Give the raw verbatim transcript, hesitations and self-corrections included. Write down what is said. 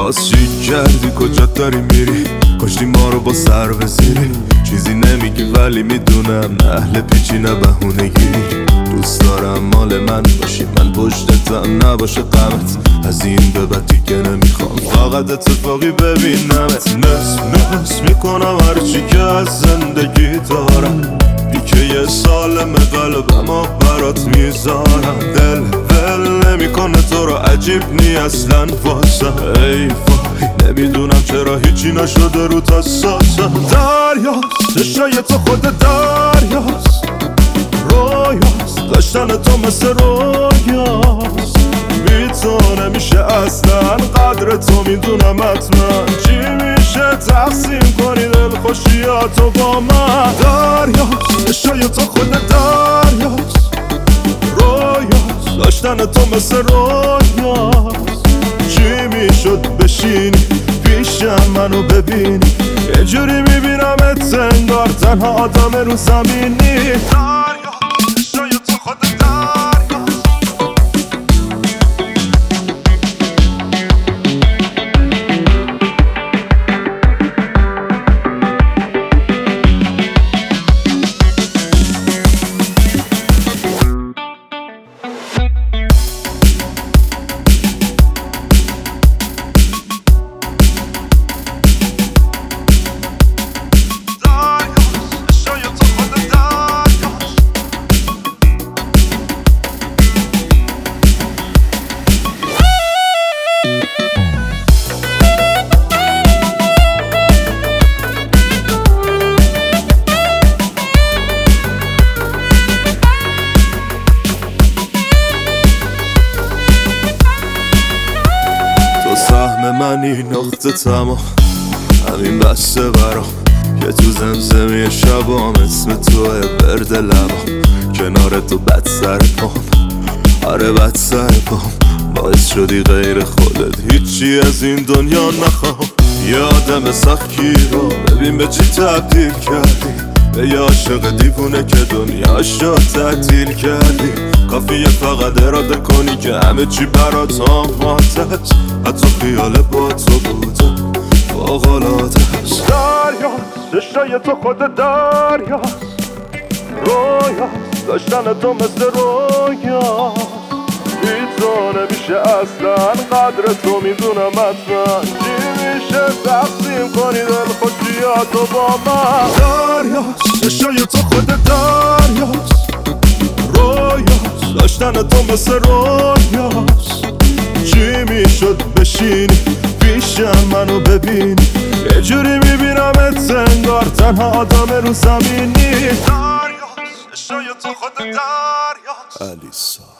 باز چی کردی کجا داری میری؟ کشتی ما رو با سر بزیری. چیزی نمیگی ولی میدونم اهل پیچی نه بهونگی. دوست دارم مال من باشی، من پشتتم نباشه غمت. از این به بعد دیگه نمیخوام فقط اتفاقی ببینمت. نصف نصف میکنم هرچی که از زندگی دارم. دیگه یه سالم قلبم و برات میذارم. دل ول نمیکنه تو رو، عجیب نی اصلا واسم. ای وای نمیدونم چرا هیچی نشده رو تا ساسم. دریاست چشای تو خود دریاست، رویاست داشتن تو مثل رویاست. بی تو نمیشه اصلا قدر تو میدونم حتما. چی میشه تقسیم کنی دل خوشیاتو با من؟ دریاست چشای تو خود دریاست، رویاست داشتن تو مثل رویاست. چی میشد بشینی پیشم منو ببینی؟ یه جوری میبینمت انگار تنها آدم رو زمینی. سهم منی نقطه تمام، همین بسته برام که تو زمزمی شبام اسم توه برد لبام. کنار تو بد سر پام، آره بد سر پام. باعث شدی غیر خودت هیچی از این دنیا نخوام. یادم سختی رو ببین به چی تبدیل کردی، به یه عاشق دیوونه که دنیاش رو تعطیل کردی. کافیه فقط اراده کنی که همه چی برات آماده است. حتی خیال با تو بودم فوق‌العاده است. دریاست چشای تو خود دریاست، رویاست داشتن تو مثل رویاست. بی تو نمیشه اصلا قدر تو میدونم حتما. چی میشه تقسیم کنی دل خوشیاتو با من؟ دریاست چشای تو خود دریاست، رویاست داشتن تو مثل رویاست. چی میشد بشینی پیشم منو ببینی؟ یه جوری میبینمت انگار تنها آدم رو زمینی. دریاست چشای تو خود دریاست. علیسا